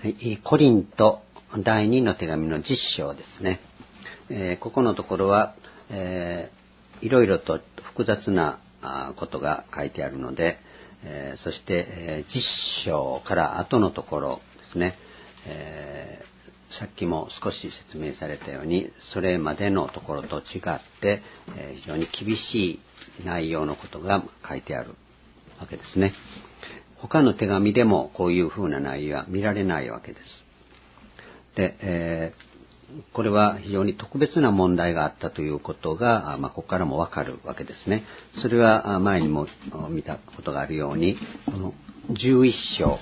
はい、コリント第2の手紙の10章ですね。ここのところは、いろいろと複雑なことが書いてあるので、そして、10章から後のところですね、さっきも少し説明されたように、それまでのところと違って、非常に厳しい内容のことが書いてあるわけですね。他の手紙でもこういうふうな内容は見られないわけです。で、これは非常に特別な問題があったということが、ここからもわかるわけですね。それは前にも見たことがあるように、この11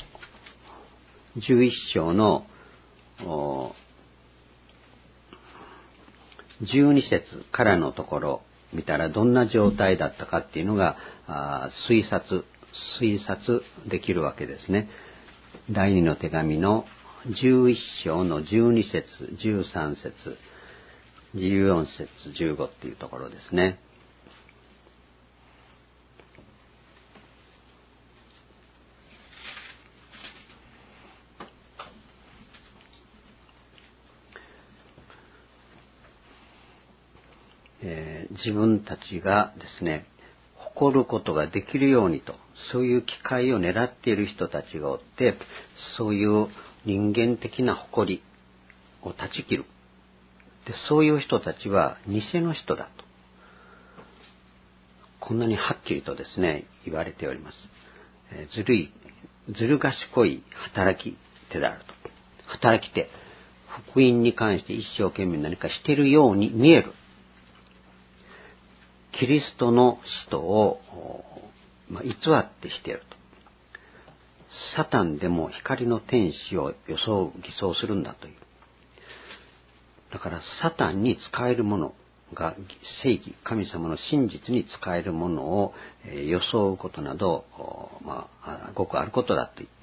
章の12節からのところ見たらどんな状態だったかっていうのが推察できるわけですね。第2の手紙の11章の12節、13節、14節、15っていうところですね。自分たちがですね、誇ることができるようにと、そういう機会を狙っている人たちがおって、そういう人間的な誇りを断ち切る。で、そういう人たちは偽の人だと。こんなにはっきりとですね、言われております。ずる賢い働き手であると。働き手。福音に関して一生懸命何かしているように見える。キリストの使徒を偽ってしていると。サタンでも光の天使を偽装するんだという。だからサタンに使えるものが正義、神様の真実に使えるものを装うことなど、ごくあることだと言って。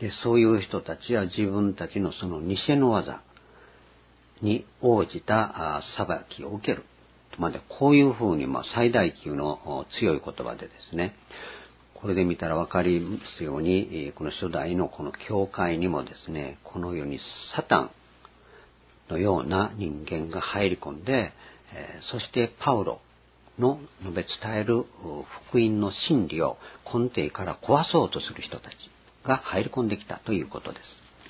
で、そういう人たちは自分たちのその偽の技に応じた裁きを受ける。こういうふうに最大級の強い言葉でですね、これで見たらわかりますように、この初代のこの教会にもですね、このようにサタンのような人間が入り込んで、そしてパウロの述べ伝える福音の真理を根底から壊そうとする人たちが入り込んできたということです。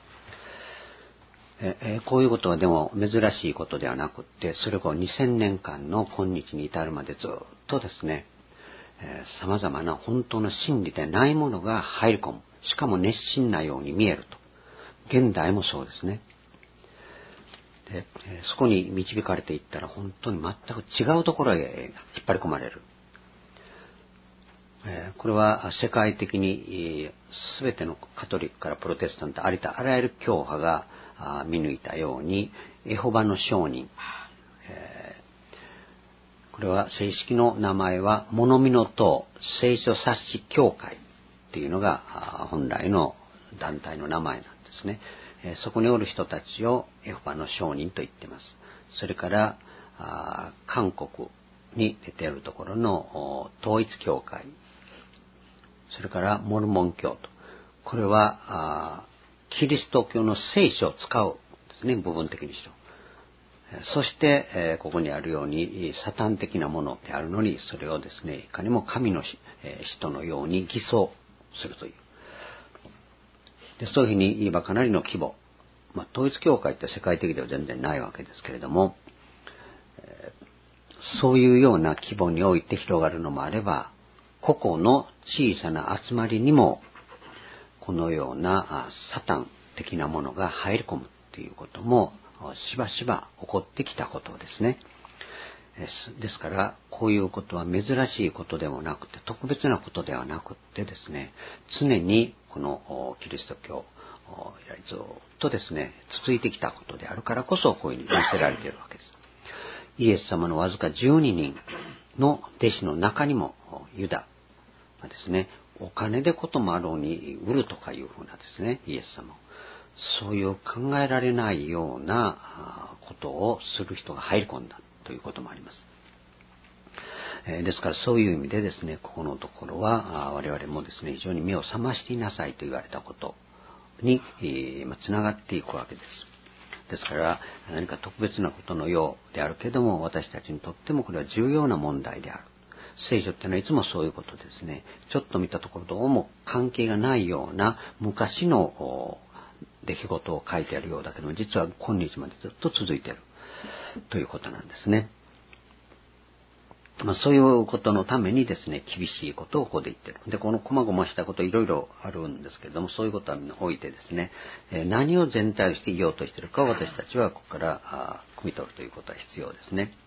こういうことはでも珍しいことではなくって、それが2000年間の今日に至るまでずっとですね、様々な本当の真理でないものが入り込む。しかも熱心なように見えると。現代もそうですね。で、そこに導かれていったら本当に全く違うところへ引っ張り込まれる。これは世界的に全てのカトリックからプロテスタントありとあらゆる教派が見抜いたように、エホバの証人、これは正式の名前は物見の党聖書冊子協会っていうのが本来の団体の名前なんですね。そこにおる人たちをエホバの証人と言っています。それから韓国に出ているところの統一教会、それからモルモン教と、これはキリスト教の聖書を使うですね、部分的にしろ。そして、ここにあるようにサタン的なものであるのに、それをですね、いかにも神の人のように偽装するという。で、そういうふうに言えばかなりの規模。統一教会って世界的では全然ないわけですけれども、そういうような規模において広がるのもあれば、個々の小さな集まりにもこのようなサタン的なものが入り込むということもしばしば起こってきたことですね。ですからこういうことは珍しいことでもなくて特別なことではなくてですね、常にこのキリスト教以来ずっとですね続いてきたことであるからこそこういうふうに見せられているわけです。イエス様のわずか12人の弟子の中にもユダがですね、お金でこともあろうに売るとかいうふうなですね、イエス様をそういう考えられないようなことをする人が入り込んだということもあります。ですからそういう意味でですね、ここのところは我々もですね非常に目を覚ましていなさいと言われたことにつながっていくわけです。ですから何か特別なことのようであるけども、私たちにとってもこれは重要な問題である。聖書っていうのはいつもそういうことですね。ちょっと見たところどうも関係がないような昔の出来事を書いてあるようだけども、実は今日までずっと続いているということなんですね。そういうことのためにですね、厳しいことをここで言ってる。で、この細々したこといろいろあるんですけれども、そういうことにおいてですね、何を全体をして言おうとしているかを私たちはここから汲み取るということは必要ですね。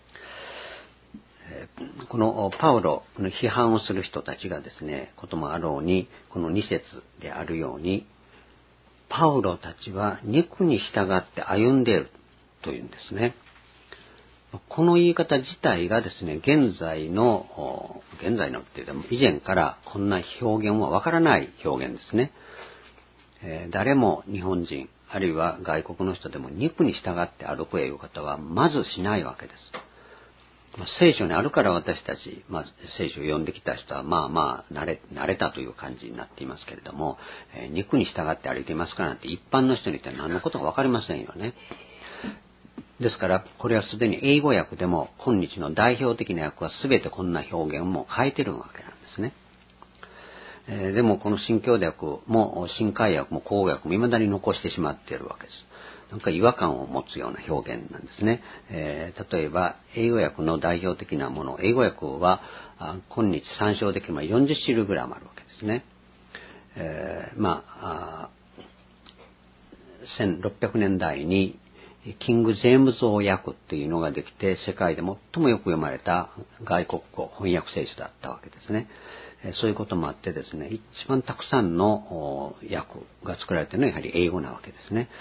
このパウロの批判をする人たちがですね、こともあろうに、この2節であるように、パウロたちは肉に従って歩んでいるというんですね。この言い方自体がですね、現在のっていうか以前からこんな表現はわからない表現ですね。誰も日本人あるいは外国の人でも肉に従って歩くという方はまずしないわけです。聖書にあるから私たち、聖書を読んできた人は慣れたという感じになっていますけれども、肉に従って歩いていますかなんて一般の人に言って何のことかわかりませんよね。ですから、これはすでに英語訳でも今日の代表的な訳は全てこんな表現も変えてるわけなんですね。でもこの新共同訳も新海訳も口語訳も未だに残してしまっているわけです。なんか違和感を持つような表現なんですね。例えば英語訳の代表的なもの、英語訳は今日参照できる40種類ぐらいあるわけですね。1600年代にキング・ジェームズ王訳っていうのができて、世界で最もよく読まれた外国語翻訳聖書だったわけですね。そういうこともあってですね、一番たくさんの訳が作られているのはやはり英語なわけですね。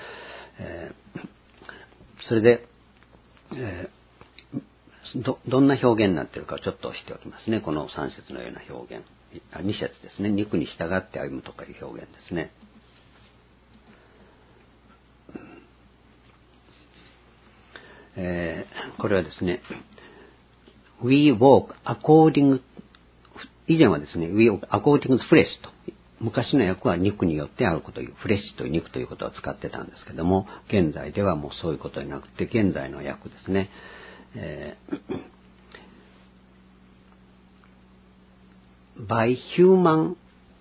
それで、どんな表現になっているかちょっとしておきますね。この3節のような表現。2節ですね。肉に従って歩むとかいう表現ですね。これはですね、We walk according 以前はですね、We walk according to flesh と。昔の訳は肉によって歩くという、フレッシュという肉ということを使ってたんですけども、現在ではもうそういうことになくて、現在の訳ですね。by human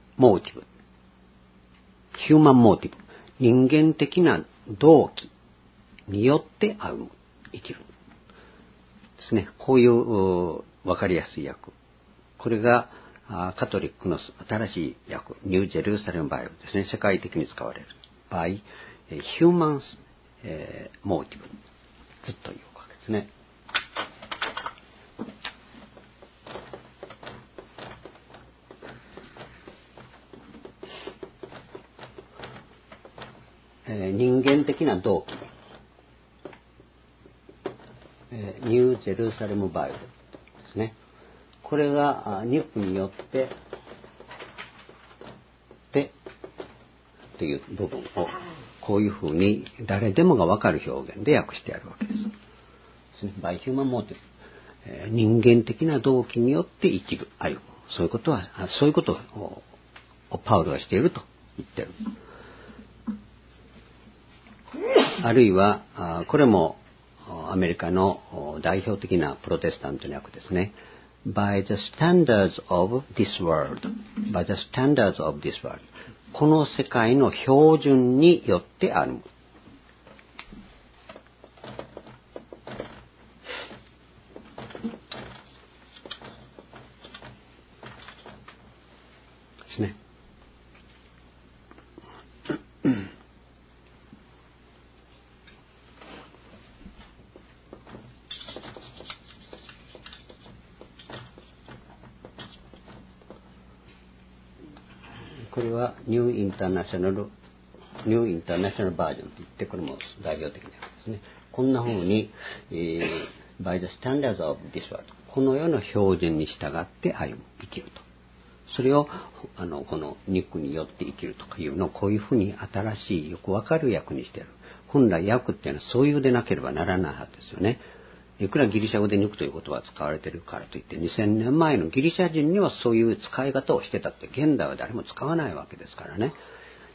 motive。human motive。人間的な動機によって歩む。生きるですね。こういうわかりやすい訳。これがカトリックの新しい訳、ニュージェルサレムバイブルですね。世界的に使われる。by human motive ずっというわけですね。人間的な動機。ニュージェルサレムバイブルですね。これが肉によってという部分をこういうふうに誰でもが分かる表現で訳してあるわけです。by human motive、人間的な動機によって生きる、歩む。そういうことをパウロがしていると言っている。あるいはこれもアメリカの代表的なプロテスタントの訳ですね。by the standards of this world。by the standards of this world。この世界の標準によって歩む。ですね。これはニューインターナショナルバージョンといって、これも代表的なやつですね。こんな風に、by the standards of this world、この世の標準に従って歩む、生きると。それをこの肉によって生きるとかいうのをこういうふうに新しいよくわかる訳にしている。本来訳っていうのはそういうでなければならないはずですよね。いくらギリシャ語で肉という言葉が使われているからといって2000年前のギリシャ人にはそういう使い方をしてたって現代は誰も使わないわけですからね。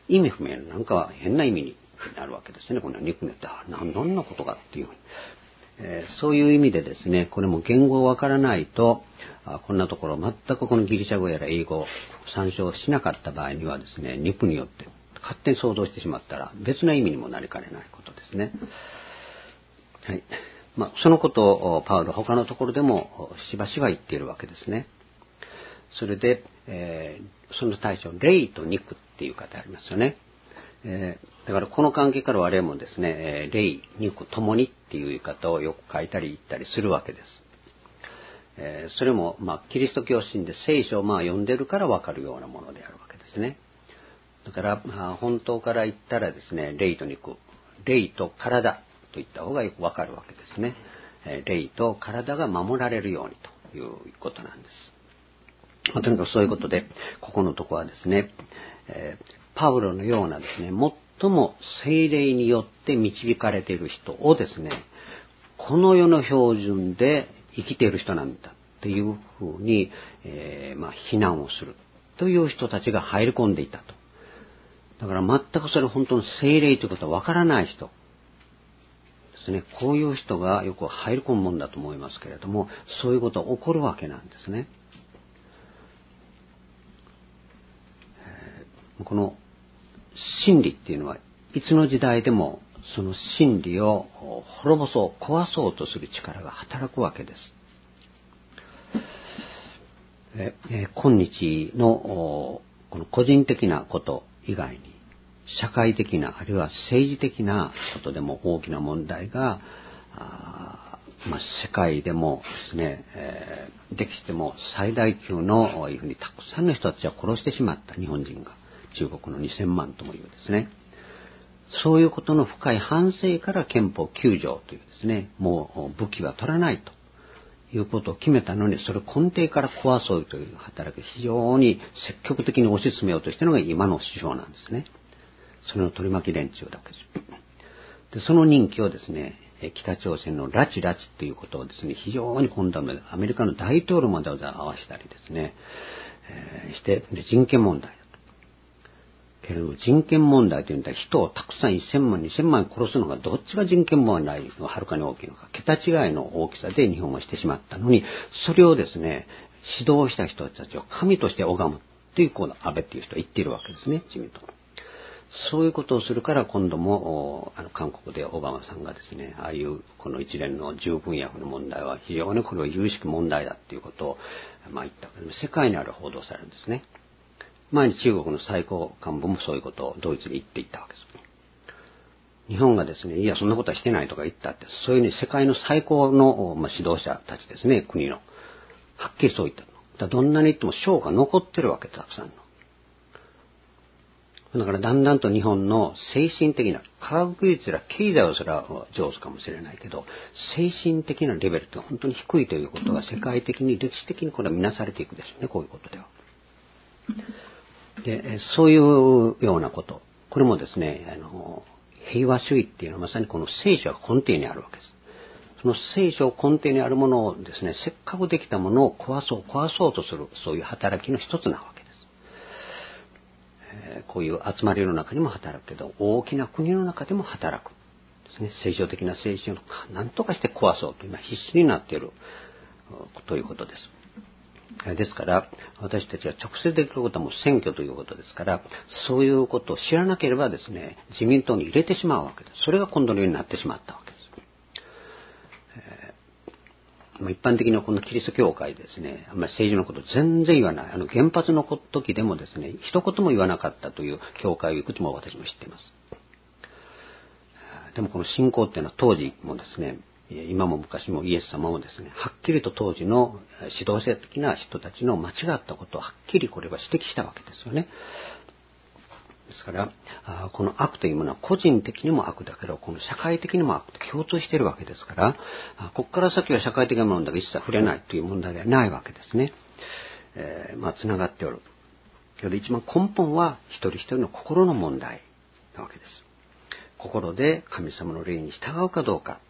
意味不明な、なんか変な意味になるわけですね。この肉ねって、どんなことかっていうふうに。そういう意味でですね、これも言語わからないと、こんなところ全くこのギリシャ語やら英語を参照しなかった場合にはですね、肉によって勝手に想像してしまったら別な意味にもなりかねないことですね。はい。そのことをパウロは他のところでもしばしば言っているわけですね。それで、その対象、霊と肉っていう方ありますよね。だからこの関係から我々もですね、霊、肉ともにっていう言い方をよく書いたり言ったりするわけです。それも、キリスト教神で聖書を読んでるからわかるようなものであるわけですね。だから、本当から言ったらですね、霊と肉、霊と体と言った方がよくわかるわけですね。霊と体が守られるようにということなんです。とにかくそういうことで、ここのとこはですね、パウロのようなですね、最も聖霊によって導かれている人をですね、この世の標準で生きている人なんだっていうふうに、非難をするという人たちが入り込んでいたと。だから全くそれ本当に聖霊ということはわからない人ですね。こういう人がよく入り込むもんだと思いますけれども、そういうことが起こるわけなんですね。この真理っていうのはいつの時代でもその真理を滅ぼそう、壊そうとする力が働くわけです。今日のこの個人的なこと以外に社会的なあるいは政治的なことでも大きな問題が世界でもですね、歴史でも最大級のいうふうにたくさんの人たちは殺してしまった日本人が中国の2000万ともいうですね、そういうことの深い反省から憲法9条というですね、もう武器は取らないということを決めたのに、それを根底から壊そうという働きを非常に積極的に推し進めようとしているのが今の首相なんですね。それの取り巻き連中だけです。で、その任期をですね、北朝鮮の拉致ということをですね、非常に今度はアメリカの大統領まで合わせたりですね、して、で人権問題だと。けれども人権問題というのは人をたくさん1000万、2000万殺すのがどっちが人権問題がはるかに大きいのか、桁違いの大きさで日本はしてしまったのに、それをですね、指導した人たちを神として拝むという安倍っていう人は言っているわけですね、自民党。そういうことをするから今度も韓国でオバマさんがですね、ああいうこの一連の従軍薬の問題は非常にこれは有識問題だっていうことを言ったわけで、世界にある報道されるんですね。前に中国の最高幹部もそういうことをドイツに言っていったわけです。日本がですね、いやそんなことはしてないとか言ったって、そういうふうに世界の最高の指導者たちですね、国のはっきりそう言ったの。だからどんなに言っても賞が残ってるわけ、たくさんの。だからだんだんと日本の精神的な科学技術や経済はそれは上手かもしれないけど、精神的なレベルって本当に低いということが世界的に歴史的にこれは見なされていくでしょうね、こういうことでは。で、そういうようなこと、これもですね、平和主義っていうのはまさにこの聖書が根底にあるわけです。その聖書根底にあるものをですね、せっかくできたものを壊そうとする、そういう働きの一つなわけです。こういう集まりの中にも働くけど、大きな国の中でも働くですね。聖書的な精神を何とかして壊そうと今必死になっているということです。ですから私たちは直接できることはもう選挙ということですから、そういうことを知らなければですね、自民党に入れてしまうわけです。それが今度のようになってしまったわけです。一般的にこのキリスト教会ですね、あんまり政治のこと全然言わない。原発の時でもですね、一言も言わなかったという教会をいくつも私も知っています。でもこの信仰っていうのは当時もですね、今も昔もイエス様もですね、はっきりと当時の指導者的な人たちの間違ったことをはっきりこれは指摘したわけですよね。ですからこの悪というものは個人的にも悪だけど、この社会的にも悪と共通しているわけですから、ここから先は社会的な問題が一切触れないという問題ではないわけですね。つながっておる。けど一番根本は一人一人の心の問題なわけです。心で神様の霊に従うかどうか。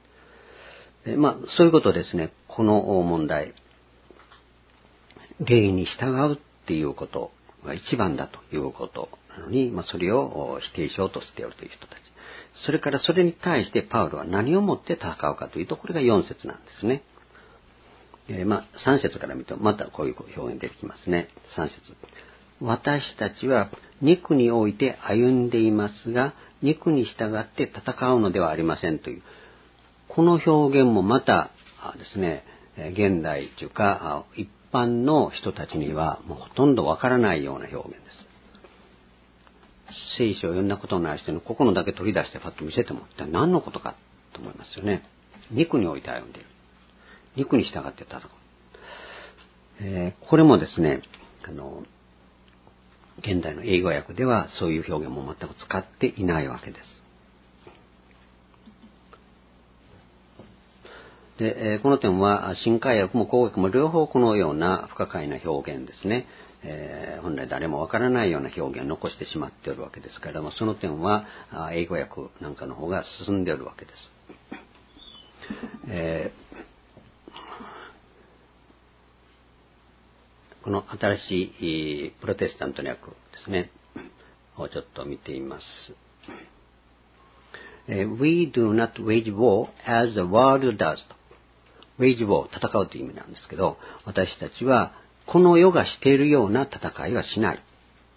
そういうことですね、この問題、霊に従うっていうことが一番だということなのに、それを否定しようとしているという人たち。それからそれに対してパウロは何をもって戦うかというと、これが4節なんですね。3節から見るとまたこういう表現出てきますね。3節。私たちは肉において歩んでいますが、肉に従って戦うのではありませんという。この表現もまたですね、現代というか一般の人たちにはもうほとんどわからないような表現です。聖書を読んだことのない人にここのだけ取り出してパッと見せても何のことかと思いますよね。肉において歩んでいる。肉に従って戦う。これもですね、現代の英語訳ではそういう表現も全く使っていないわけです。で、この点は新海訳も口訳も両方このような不可解な表現ですね。本来誰もわからないような表現を残してしまっているわけですから、その点は英語訳なんかの方が進んでいるわけです。この新しいプロテスタントの訳ですねをちょっと見てみます。We do not wage war as the world does. wage war 戦うという意味なんですけど、私たちはこの世がしているような戦いはしない。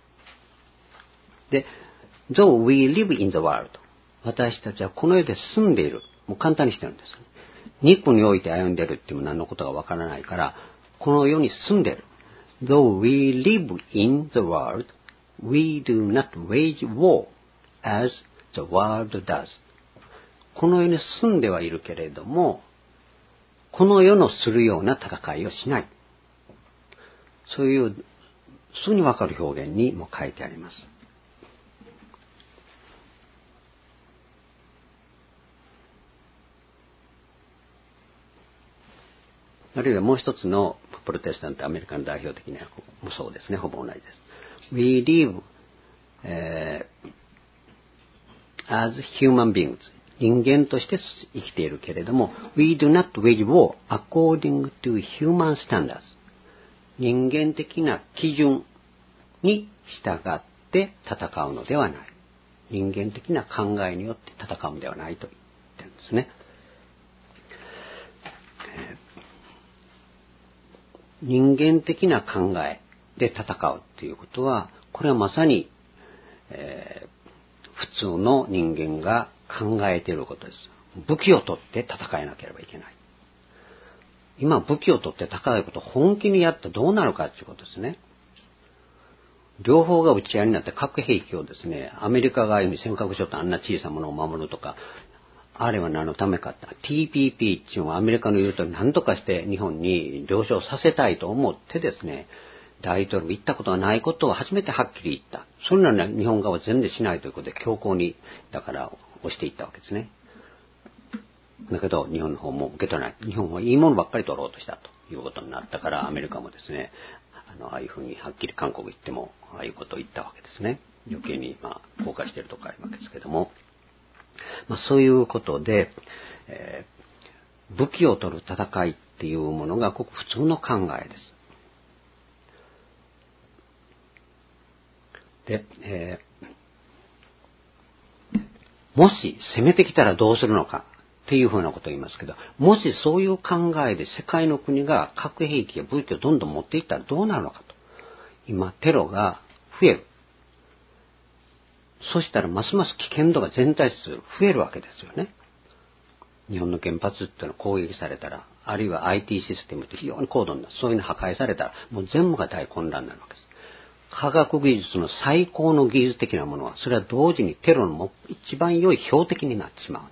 で、though we live in the world. 私たちはこの世で住んでいる。もう簡単にしてるんです。肉において歩んでいるっていうのは何のことがわからないから、この世に住んでいる。Though we live in the world, we do not wage war as the world does. この世に住んではいるけれども、この世のするような戦いをしない。そういうすぐにわかる表現にも書いてあります。あるいはもう一つのプロテスタントアメリカの代表的な訳もそうですね。ほぼ同じです。We live、as human beings. 人間として生きているけれども、We do not wage war according to human standards. 人間的な基準に従って戦うのではない。人間的な考えによって戦うのではないと言ってるんですね。人間的な考えで戦うということは、これはまさに、普通の人間が考えていることです。武器を取って戦えなければいけない。今武器を取って戦うことを本気にやってどうなるかということですね。両方が打ち合いになって核兵器をですね、アメリカが尖閣諸島あんな小さなものを守るとか、あれは何のためかって、TPP っていうのはアメリカの言うと何とかして日本に了承させたいと思ってですね、大統領言ったことがないことを初めてはっきり言った。それなら日本側は全然しないということで強硬に、だから押していったわけですね。だけど日本の方も受け取らない。日本はいいものばっかり取ろうとしたということになったから、アメリカもですね、ああいうふうにはっきり韓国行ってもああいうことを言ったわけですね。余計に後悔しているところあるわけですけども、そういうことで、武器を取る戦いっていうものがごく普通の考えです。で、もし攻めてきたらどうするのかっていうふうなことを言いますけど、もしそういう考えで世界の国が核兵器や武器をどんどん持っていったらどうなるのかと。今テロが増える。そしたらますます危険度が全体数増えるわけですよね。日本の原発っていうのは攻撃されたら、あるいは IT システムって非常に高度な、そういうの破壊されたら、もう全部が大混乱になるわけです。科学技術の最高の技術的なものは、それは同時にテロの一番良い標的になってしまうん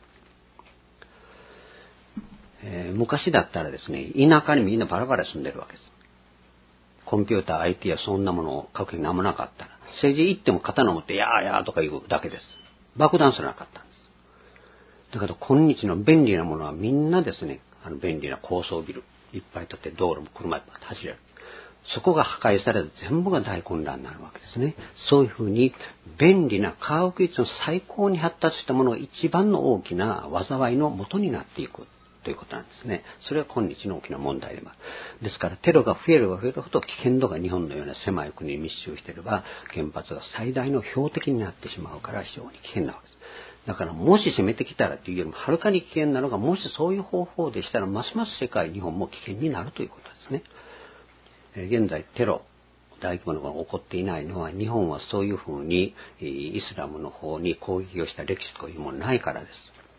です。昔だったらですね、田舎にみんなバラバラ住んでるわけです。コンピューター、IT やそんなものを核に何もなかったら、政治行っても刀を持ってやーやーとか言うだけです。爆弾すらなかったんです。だけど今日の便利なものはみんなですね、便利な高層ビルいっぱい建って道路も車いっぱい走れる。そこが破壊されて全部が大混乱になるわけですね。そういうふうに便利な科学技術の最高に発達したものが一番の大きな災いの元になっていくということなんですね。それは今日の大きな問題でもある。ですからテロが増えれば増えるほど危険度が日本のような狭い国に密集していれば原発が最大の標的になってしまうから非常に危険なわけです。だからもし攻めてきたらというよりもはるかに危険なのが、もしそういう方法でしたらますます世界、日本も危険になるということですね。現在テロ大規模なものが起こっていないのは、日本はそういうふうにイスラムの方に攻撃をした歴史というものないからです。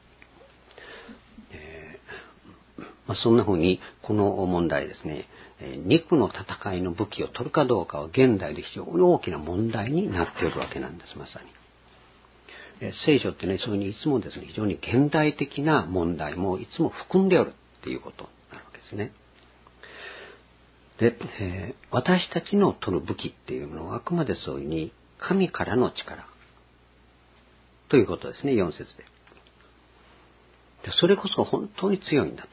そんなふうにこの問題ですね、肉の戦いの武器を取るかどうかは現代で非常に大きな問題になっているわけなんです。まさに聖書ってね、そういうふうにいつもですね、非常に現代的な問題もいつも含んでおるっていうことになるわけですね。で、私たちの取る武器っていうのはあくまでそういうふうに神からの力ということですね、4節で。それこそ本当に強いんだと。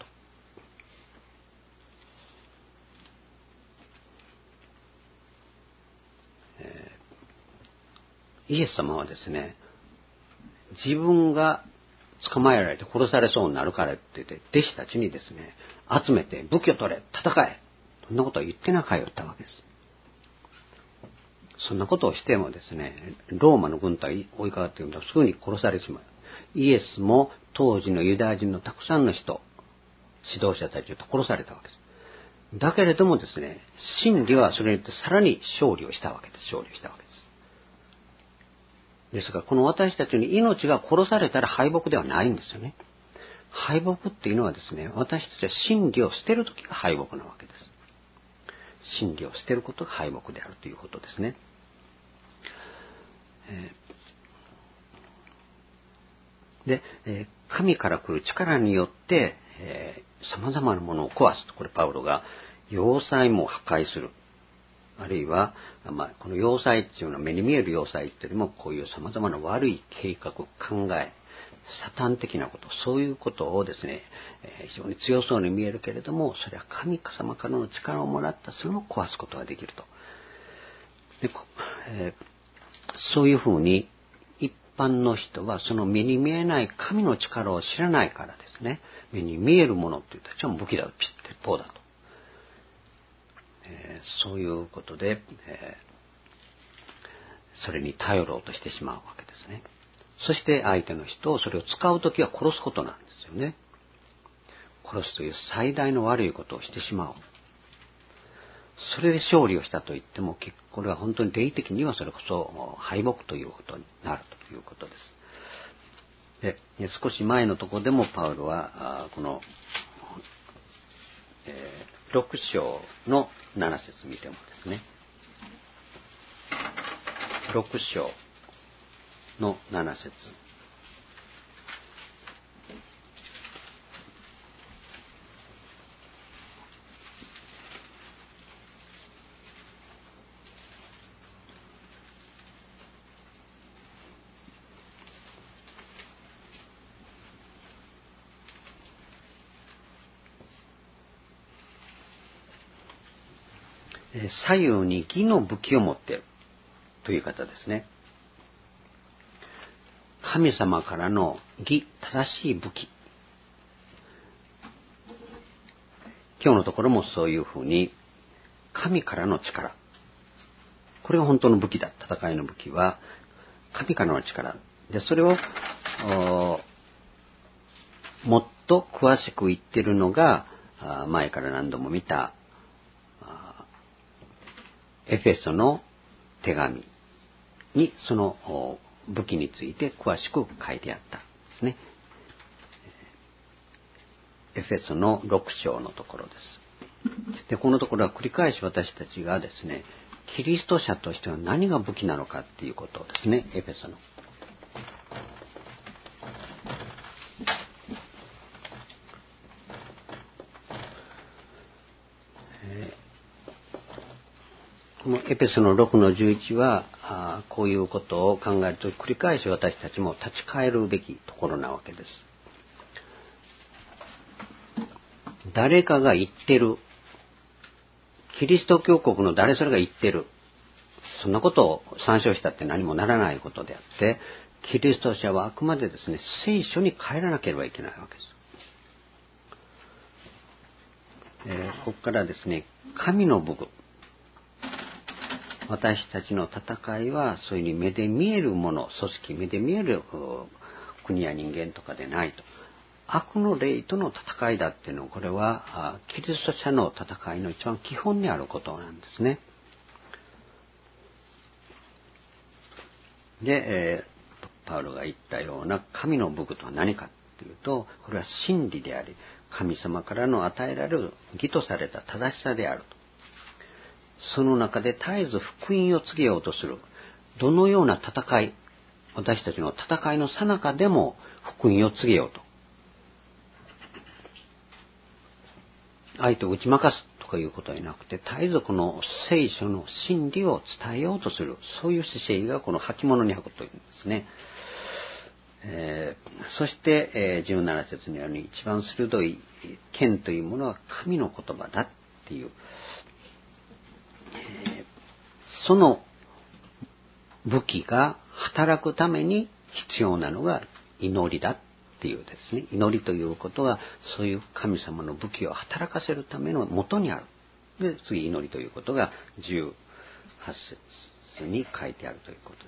イエス様はですね、自分が捕まえられて殺されそうになるからって言って弟子たちにですね、集めて武器を取れ、戦え、そんなことは言ってなかったわけです。そんなことをしてもですね、ローマの軍隊追いかかっているのはすぐに殺されてしまう。イエスも当時のユダヤ人のたくさんの人、指導者たちと殺されたわけです。だけれどもですね、真理はそれによってさらに勝利をしたわけです。ですから、この私たちに命が殺されたら敗北ではないんですよね。敗北っていうのはですね、私たちは真理を捨てるときが敗北なわけです。真理を捨てることが敗北であるということですね。神から来る力によって、様々なものを壊すと。これパウロが要塞も破壊する。あるいは、この要塞っていうのは目に見える要塞っていうよりも、こういう様々な悪い計画、考え、サタン的なこと、そういうことをですね、非常に強そうに見えるけれども、それは神様からの力をもらったそれを壊すことができると。そういうふうに、一般の人はその目に見えない神の力を知らないからですね、目に見えるものって言ったら、じゃあ武器だ、鉄砲だと。そういうことで、それに頼ろうとしてしまうわけですね。そして相手の人をそれを使うときは殺すことなんですよね。殺すという最大の悪いことをしてしまう。それで勝利をしたと言っても、これは本当に霊的にはそれこそ敗北ということになるということです。で、少し前のところでもパウロはこの、6章の7節見てもですね、6章の7節、左右に義の武器を持っているという方ですね。神様からの義、正しい武器。今日のところもそういうふうに、神からの力。これが本当の武器だ。戦いの武器は、神からの力。で、それを、もっと詳しく言っているのが、前から何度も見た、エフェソの手紙にその武器について詳しく書いてあったんですね。エフェソの6章のところです。で、このところは繰り返し私たちがですね、キリスト者としては何が武器なのかっていうことをですね、エフェソの。このエペソの6の11は、こういうことを考えると繰り返し私たちも立ち返るべきところなわけです。誰かが言ってる。キリスト教国の誰それが言ってる。そんなことを参照したって何もならないことであって、キリスト者はあくまでですね、聖書に帰らなければいけないわけです。 ここからですね、神の武具。私たちの戦いは、そういうふうに目で見えるもの、組織、目で見える国や人間とかでないと。悪の霊との戦いだっていうのは、これはキリスト者の戦いの一番基本にあることなんですね。で、パウロが言ったような神の武具とは何かというと、これは真理であり、神様からの与えられる義とされた正しさであると。その中で絶えず福音を告げようとする。どのような戦い、私たちの戦いの最中でも福音を告げようと。相手を打ち負かすとかいうことではなくて、絶えずこの聖書の真理を伝えようとする。そういう姿勢がこの履物に履くというんですね。そして、17節のように一番鋭い剣というものは神の言葉だっていう、その武器が働くために必要なのが祈りだっていうですね。祈りということがそういう神様の武器を働かせるための元にある。で、次祈りということが18節に書いてあるということです。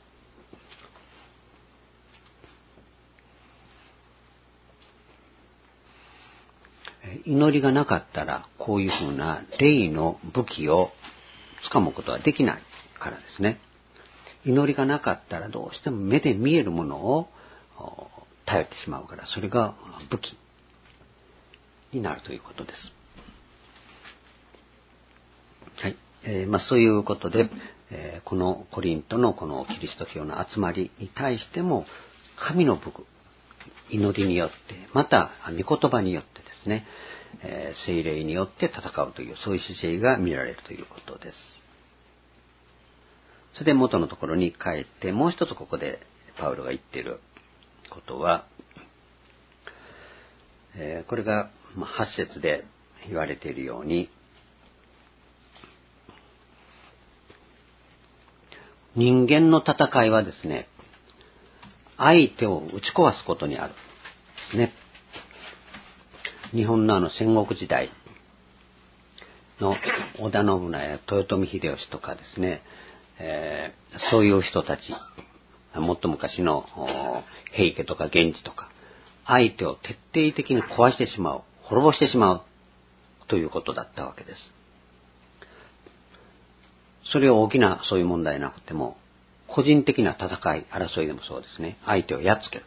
祈りがなかったらこういうふうな霊の武器を掴むことはできないからですね。祈りがなかったらどうしても目で見えるものを頼ってしまうから、それが武器になるということです。はい。そういうことで、このコリントのこのキリスト教の集まりに対しても神の武具、祈りによって、また御言葉によってですね、聖霊によって戦うという、そういう姿勢が見られるということです。それで元のところに帰って、もう一つここでパウロが言っていることは、これが8節で言われているように、人間の戦いはですね、相手を打ち壊すことにある。ね。日本の戦国時代の織田信長や豊臣秀吉とかですね、そういう人たち、もっと昔の平家とか源氏とか、相手を徹底的に壊してしまう、滅ぼしてしまうということだったわけです。それを大きなそういう問題なくても、個人的な戦い、争いでもそうですね、相手をやっつける。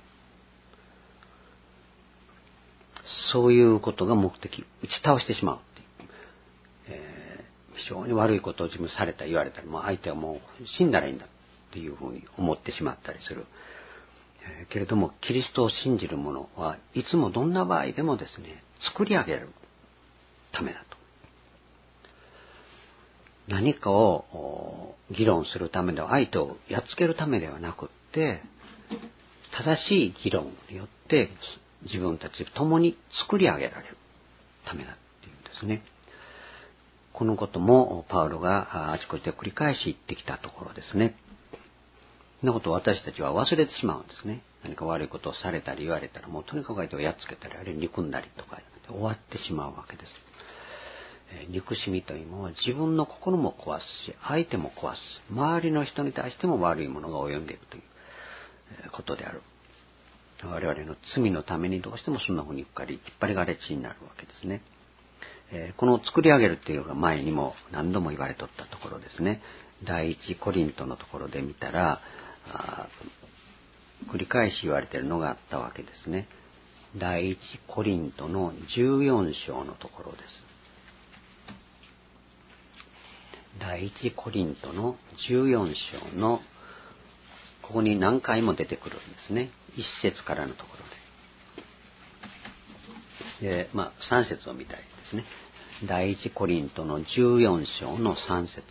そういうことが目的、打ち倒してしまうっていう。非常に悪いことを自分された言われたら、もう相手はもう死んだらいいんだっていうふうに思ってしまったりする。けれどもキリストを信じる者はいつもどんな場合でもですね、作り上げるためだと。何かを議論するためでは、相手をやっつけるためではなくって、正しい議論によって自分たちと共に作り上げられるためだっていうんですね。このこともパウロがあちこちで繰り返し言ってきたところですね。そんなことを私たちは忘れてしまうんですね。何か悪いことをされたり言われたら、もうとにかく相手をやっつけたり、あるいは憎んだりとか終わってしまうわけです。憎しみというのは自分の心も壊すし、相手も壊す。周りの人に対しても悪いものが及んでいくということである。我々の罪のためにどうしてもそんなふうに引っ張りがれ地になるわけですね。この作り上げるっていうのが前にも何度も言われとったところですね。第一コリントのところで見たら、繰り返し言われているのがあったわけですね。第一コリントの14章のところです。第一コリントの14章のここに何回も出てくるんですね。1節からのところで。3節を見たいですね。第一コリントの14章の3節。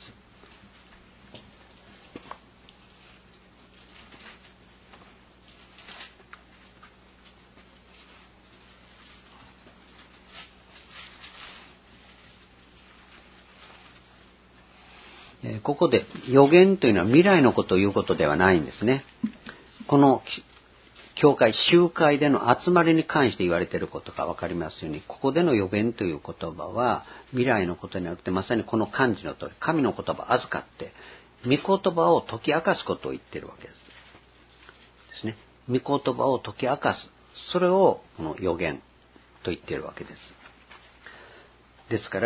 ここで予言というのは未来のことを言うことではないんですね。この教会、集会での集まりに関して言われていることがわかりますように、ここでの予言という言葉は、未来のことになくて、まさにこの漢字の通り、神の言葉を預かって、御言葉を解き明かすことを言っているわけです。ですね。御言葉を解き明かす。それを、この予言と言っているわけです。ですから、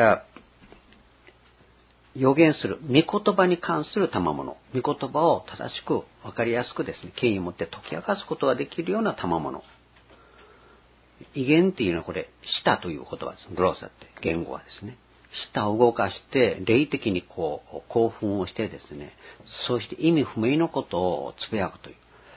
予言する、御言葉に関する賜物、御言葉を正しく、わかりやすくですね、権威を持って解き明かすことができるような賜物。異言っていうのはこれ、舌という言葉です。グローサって、言語はですね。舌を動かして、霊的にこう、興奮をしてですね、そして意味不明のことをつぶやくという。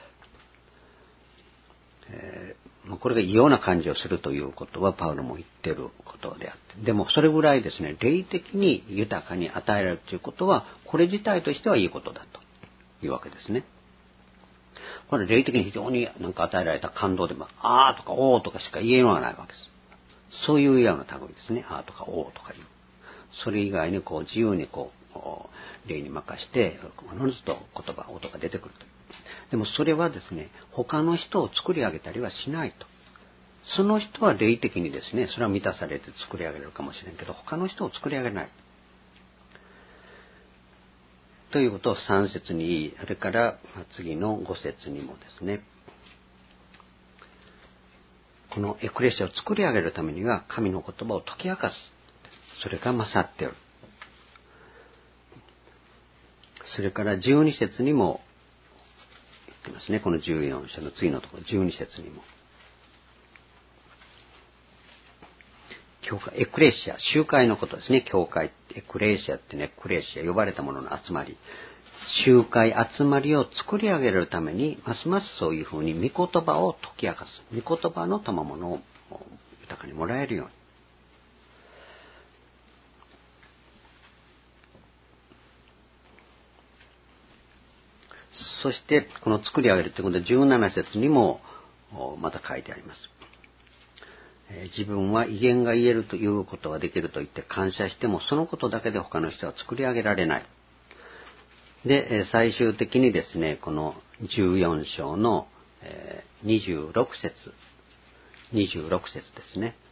これが異様な感じをするということはパウロも言っていることであって、でもそれぐらいですね、霊的に豊かに与えられるということは、これ自体としてはいいことだというわけですね。これ霊的に非常になんか与えられた感動でも、あーとかおーとかしか言えのがないわけです。そういうような類ですね、あーとかおーとかいう。それ以外にこう自由にこう、霊に任して、おのずと言葉、音が出てくるという。でもそれはですね、他の人を作り上げたりはしないと。その人は霊的にですね、それは満たされて作り上げるかもしれんけど、他の人を作り上げない。ということを3節に言い、あれから次の5節にもですね、このエクレシアを作り上げるためには神の言葉を解き明かす。それが勝っている。それから12節にも言ってますね。この14章の次のところ、12節にも。教会、エクレシア、集会のことですね。教会、エクレシアってね、エクレシア、呼ばれた者の集まり。集会、集まりを作り上げるために、ますますそういうふうに御言葉を解き明かす。御言葉の賜物を豊かにもらえるように。そして、この作り上げるということで、17節にもまた書いてあります。自分は威厳が言えるということができると言って感謝しても、そのことだけで他の人は作り上げられない。で、最終的にですね、この14章の26節ですね。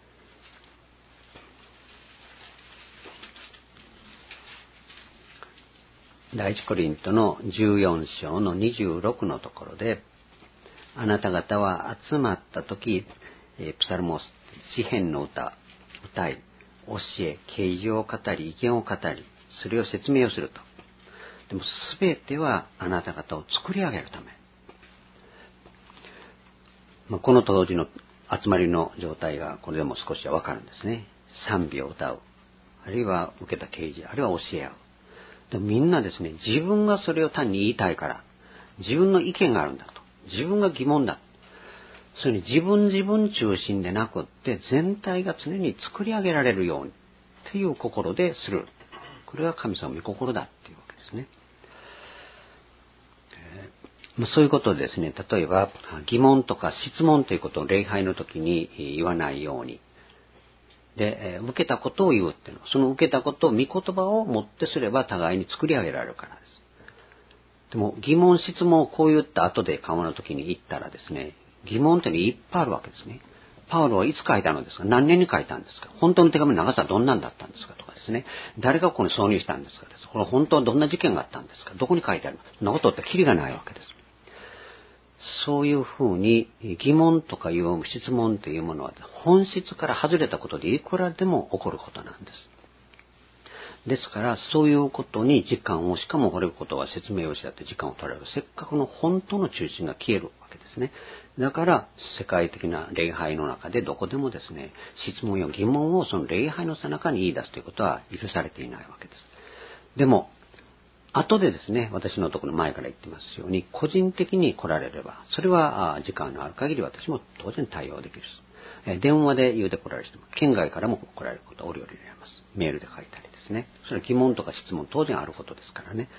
第一コリントの14章の26のところで、あなた方は集まったとき、プサルモス、詩篇の歌い、教え、啓示を語り、意見を語り、それを説明をすると。でもすべてはあなた方を作り上げるため。この当時の集まりの状態がこれでも少しはわかるんですね。賛美を歌う。あるいは受けた啓示、あるいは教え合う。でもみんなですね、自分がそれを単に言いたいから、自分の意見があるんだと。自分が疑問だ。それに自分中心でなくって、全体が常に作り上げられるように、という心でする。これが神様の御心だっていうわけですね。そういうことでですね、例えば疑問とか質問ということを礼拝の時に言わないように。で、受けたことを言うっていうのは、その受けたことを御言葉をもってすれば互いに作り上げられるからです。でも疑問質問をこう言った後で会話の時に言ったらですね、疑問っていっぱいあるわけですね。パウロはいつ書いたのですか？何年に書いたんですか？本当の手紙の長さはどんなんだったんですか？とかですね。誰がここに挿入したんですか？これ本当はどんな事件があったんですか？どこに書いてあるの？そんなことってキリがないわけです。そういうふうに疑問とかいう質問というものは本質から外れたことでいくらでも起こることなんです。ですからそういうことに時間を、しかもこれことは説明をしだって時間を取られる。せっかくの本当の中心が消えるわけですね。だから世界的な礼拝の中でどこでもですね、質問や疑問をその礼拝の最中に言い出すということは許されていないわけです。でも後でですね、私のところ前から言ってますように、個人的に来られれば、それは時間のある限り私も当然対応できるし、電話で言うて来られる人も、県外からも来られることは折々にあります。メールで書いたりですね。それは疑問とか質問当然あることですからね。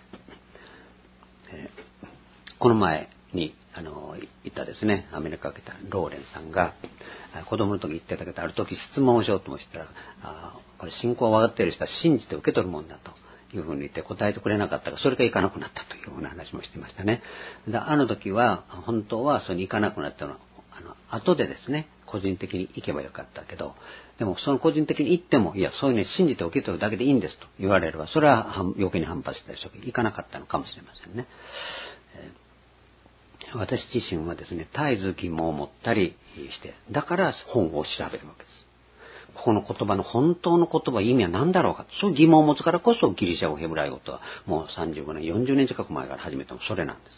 この前に、言ったですね、アメリカから来たローレンさんが、子供の時言ってたけど、ある時質問をしようともしたら、これ信仰を分かっている人は信じて受け取るもんだと。 いうふうに言って答えてくれなかったが、それが行かなくなったというような話もしてましたね。あの時は、本当はそれに行かなくなったのは、後でですね、個人的に行けばよかったけど、でもその個人的に行っても、いや、そういうのに信じて受け取るだけでいいんですと言われれば、それは余計に反発したでしょうけど、行かなかったのかもしれませんね。私自身はですね、絶えず疑問を持ったりして、だから本を調べるわけです。ここの言葉の本当の言葉、意味は何だろうか、そういう疑問を持つからこそギリシャ語、ヘブライ語とはもう35年、40年近く前から始めたのそれなんです。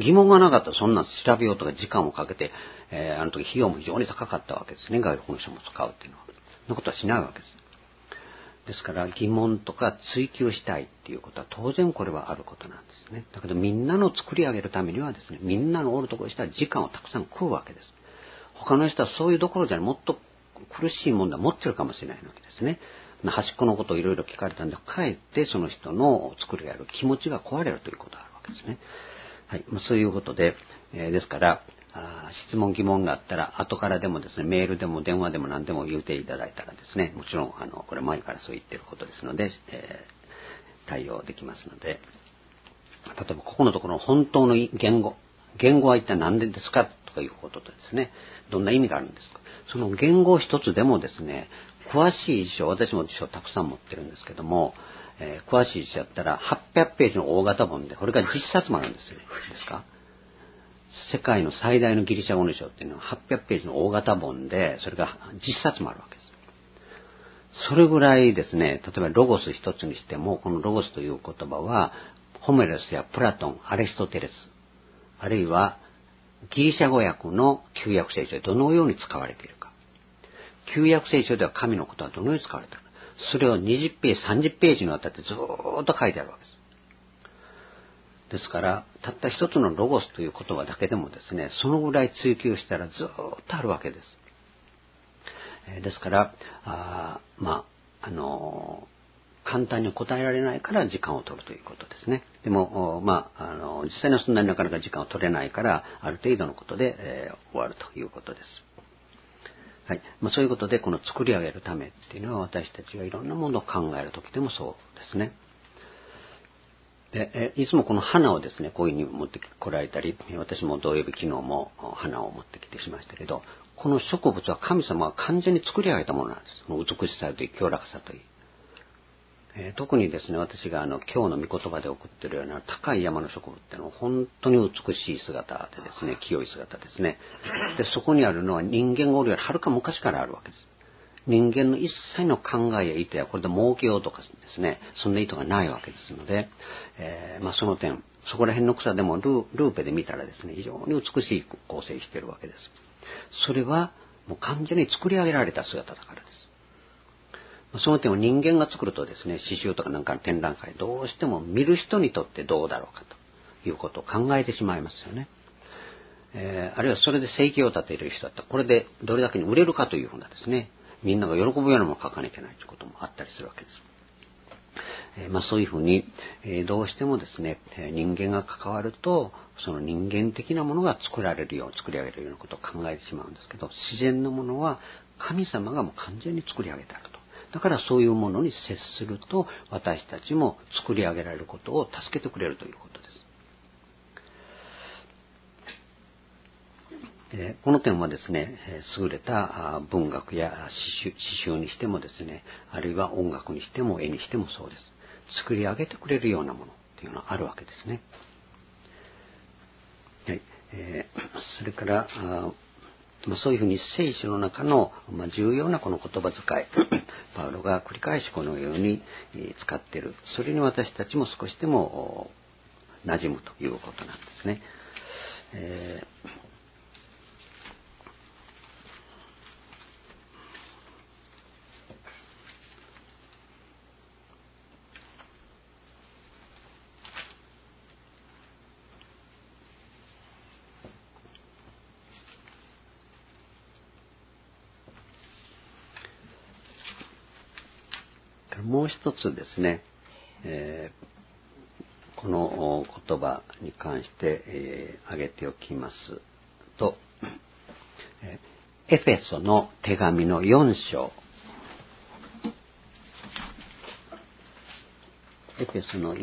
疑問がなかったらそんな調べようとか時間をかけて、あの時費用も非常に高かったわけですね。外国の人も使うっていうのは。そんなことはしないわけです。ですから疑問とか追求したいっていうことは当然これはあることなんですね。だけどみんなの作り上げるためにはですね、みんなのおるところにしたら時間をたくさん食うわけです。他の人はそういうどころじゃない、もっと苦しい問題を持ってるかもしれないわけですね。端っこのことをいろいろ聞かれたんで、かえってその人の作り上げる気持ちが壊れるということがあるわけですね。はい。そういうことで、ですから、質問疑問があったら後からでもですね、メールでも電話でも何でも言っていただいたらですね、もちろんこれ前からそう言ってることですので、対応できますので、例えばここのところの本当の言語は一体何でですかとかいうこととですね、どんな意味があるんですか。その言語一つでもですね、詳しい辞書、私も辞書たくさん持ってるんですけども、詳しい辞書だったら800ページの大型本で、これが10冊もあるんですよ。ですか。世界の最大のギリシャ語の辞書っていうのは800ページの大型本で、それが10冊もあるわけです。それぐらいですね、例えばロゴス一つにしても、このロゴスという言葉は、ホメロスやプラトン、アリストテレス、あるいはギリシャ語訳の旧約聖書でどのように使われているか。旧約聖書では神のことはどのように使われているか。それを20ページ、30ページにわたってずーっと書いてあるわけです。ですから、たった一つのロゴスという言葉だけでもですね、そのぐらい追求したらずーっとあるわけです。ですから、簡単に答えられないから時間を取るということですね。でも、実際にはそんなになかなか時間を取れないから、ある程度のことで、終わるということです。はい。そういうことで、この作り上げるためっていうのは、私たちがいろんなものを考えるときでもそうですね。で、いつもこの花をですね、こういうふうに持ってこられたり、私も土曜日昨日も花を持ってきてしましたけど、この植物は神様が完全に作り上げたものなんです。その美しさといい、清らかさといい。特にですね、私が今日の御言葉で送っているような高い山の植物っていうのは本当に美しい姿でですね、清い姿ですね。で、そこにあるのは人間がおるよりはるか昔からあるわけです。人間の一切の考えや意図やこれで儲けようとかですね、そんな意図がないわけですので、その点、そこら辺の草でもルーペで見たらですね、非常に美しい構成しているわけです。それはもう完全に作り上げられた姿だからです。その点を人間が作るとですね、刺繍とかなんかの展覧会、どうしても見る人にとってどうだろうかということを考えてしまいますよね。あるいはそれで生計を立てる人だったら、これでどれだけに売れるかというふうなですね、みんなが喜ぶようなものを書かなきゃいけないということもあったりするわけです。そういうふうに、どうしてもですね、人間が関わると、その人間的なものが作り上げるようなことを考えてしまうんですけど、自然のものは神様がもう完全に作り上げてあると。だからそういうものに接すると、私たちも作り上げられることを助けてくれるということです。この点はですね、優れた文学や詩集にしてもですね、あるいは音楽にしても絵にしてもそうです。作り上げてくれるようなものっていうのはあるわけですね。はい。それから、そういうふうに聖書の中の、重要なこの言葉遣い、パウロが繰り返しこのように使っている。それに私たちも少しでも馴染むということなんですね。もう一つですね、この言葉に関して挙げておきますと、エフェソの手紙の4章、 エペソの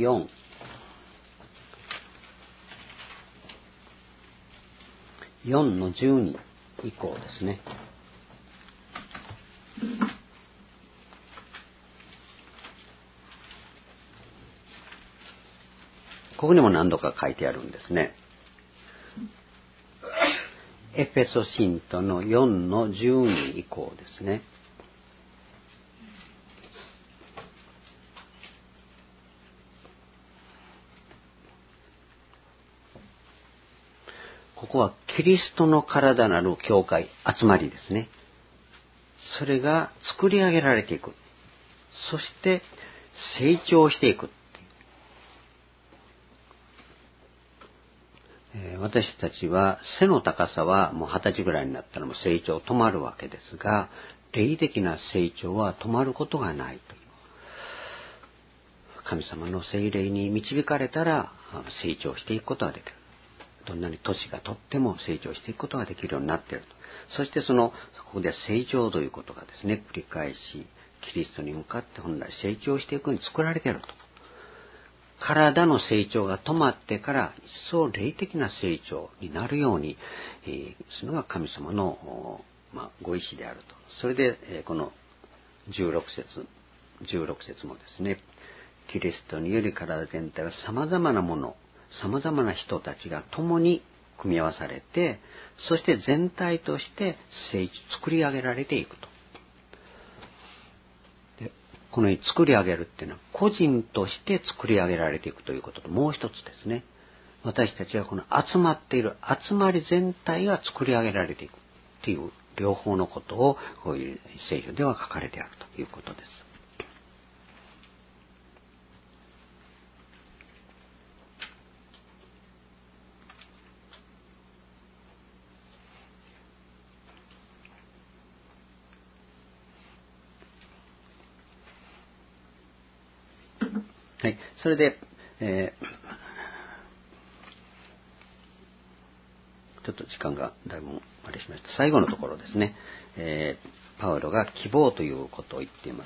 4、4の12以降ですね。ここにも何度か書いてあるんですね。エペソ信徒の4の12以降ですね。ここはキリストの体なる教会、集まりですね。それが作り上げられていく。そして成長していく。私たちは背の高さはもう20歳ぐらいになったらもう成長止まるわけですが、霊的な成長は止まることがないという。神様の聖霊に導かれたら成長していくことができる。どんなに年がとっても成長していくことができるようになっていると。そしてそこで成長ということがですね、繰り返しキリストに向かって本来成長していくように作られていると。体の成長が止まってから一層霊的な成長になるようにするのが神様の、ご意志であると。それで、この16節もですね、キリストにより体全体は様々なもの、様々な人たちが共に組み合わされて、そして全体として作り上げられていくと。このように作り上げるっていうのは個人として作り上げられていくということと、もう一つですね、私たちはこの集まっている集まり全体が作り上げられていくっていう両方のことをこういう聖書では書かれてあるということです。はい、それで、ちょっと時間がだいぶあれしました。最後のところですね、パウロが希望ということを言っています。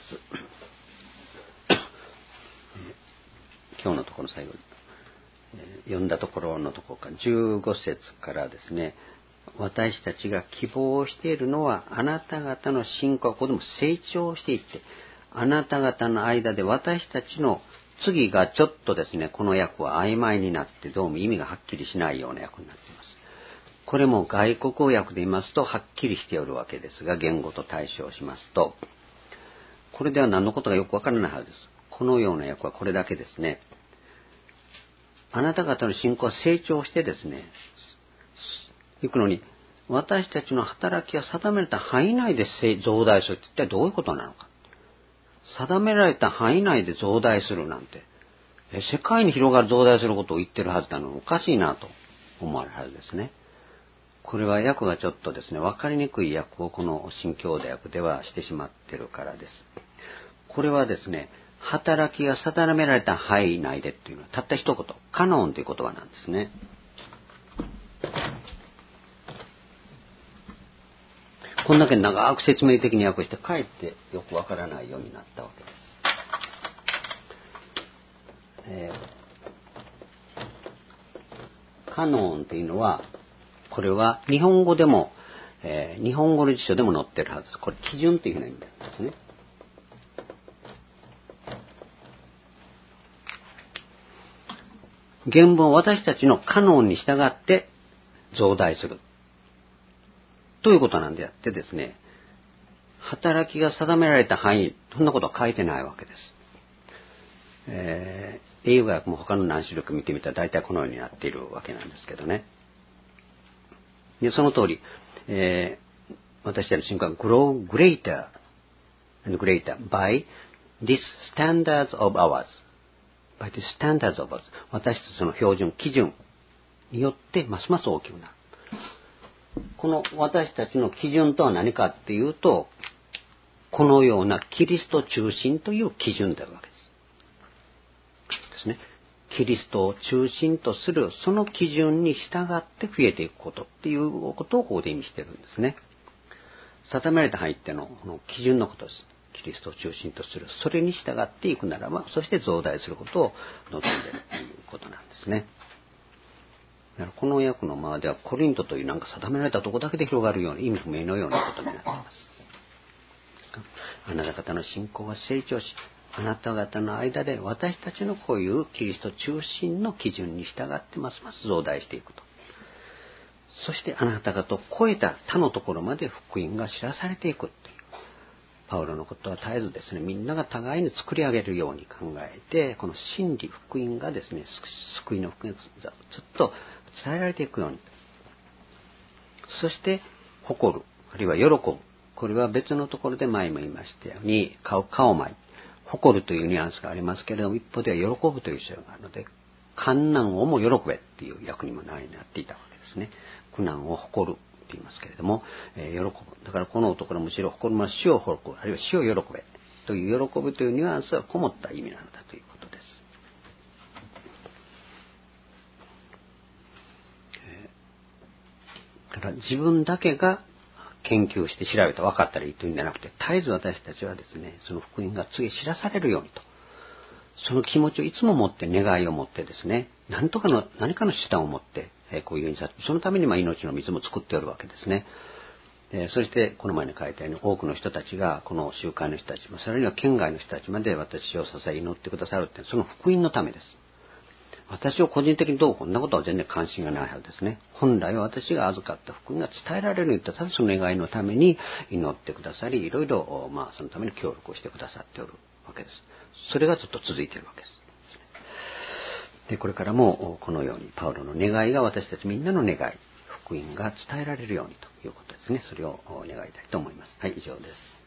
今日のところ最後に、読んだところのところから15節からですね、私たちが希望しているのはあなた方の信仰がここでも成長していって、あなた方の間で私たちの次がちょっとですね、この訳は曖昧になってどうも意味がはっきりしないような訳になっています。これも外国語訳で言いますとはっきりしておるわけですが、言語と対照しますと、これでは何のことがよくわからないはずです。このような訳はこれだけですね。あなた方の信仰は成長してですね、行くのに、私たちの働きが定められた範囲内で増大するって一体どういうことなのか。定められた範囲内で増大するなんて、世界に広がる増大することを言ってるはずなのにおかしいなと思われるはずですね。これは訳がちょっとですね、わかりにくい訳をこの新共同訳ではしてしまっているからです。これはですね、働きが定められた範囲内でっていうのはたった一言、カノンという言葉なんですね。こんだけ長く説明的に訳してかえってよくわからないようになったわけです。カノンというのは、これは日本語でも、日本語の辞書でも載ってるはずです。これ基準というふうな意味なんですね。原文は私たちのカノンに従って増大するということなんであってですね、働きが定められた範囲、そんなことは書いてないわけです。英語訳も他の何種類か見てみたら大体このようになっているわけなんですけどね。でその通り、私たちの信仰は grow greater and greater by these standards of ours。by the standards of ours。私たちの標準、基準によってますます大きくなる。この私たちの基準とは何かっていうと、このようなキリスト中心という基準であるわけですね。キリストを中心とするその基準に従って増えていくことっていうことをここで意味しているんですね。定められた範囲ってのこの基準のことです。 キリストを中心とする。それに従っていくならば、そして増大することを望んでいるということなんですね。だからこの訳のままではコリントというなんか定められたところだけで広がるような意味不明のようなことになっています。あなた方の信仰は成長し、あなた方の間で私たちのこういうキリスト中心の基準に従ってますます増大していくと。そしてあなた方を超えた他のところまで福音が知らされていくという。パウロのことは絶えずですね、みんなが互いに作り上げるように考えて、この真理、福音がですね、救いの福音がずっと伝えられていくように。そして、誇る、あるいは喜ぶ。これは別のところで前も言いましたように、顔舞。誇るというニュアンスがありますけれども、一方では喜ぶという主張があるので、患難をも喜べっていう訳にもなっていたわけですね。苦難を誇ると言いますけれども、喜ぶ。だからこのところむしろ誇るも主を誇る、あるいは主を喜べという喜ぶというニュアンスがこもった意味なのだということです。だから自分だけが研究して調べて分かったらいいというんじゃなくて、絶えず私たちはですね、その福音が次へ知らされるようにと、その気持ちをいつも持って、願いを持ってですね、何かの手段を持って、こういう印刷、そのために命の水も作っておるわけですね。そしてこの前に書いたように多くの人たちが、この集会の人たち、さらには県外の人たちまで私を支え祈ってくださるって、その福音のためです。私を個人的にどうこんなことは全然関心がないはずですね。本来は私が預かった福音が伝えられるようにと、ただその願いのために祈ってくださり、いろいろそのために協力をしてくださっておるわけです。それがずっと続いているわけです。で、これからもこのようにパウロの願いが私たちみんなの願い、福音が伝えられるようにということですね。それを願いたいと思います。はい、以上です。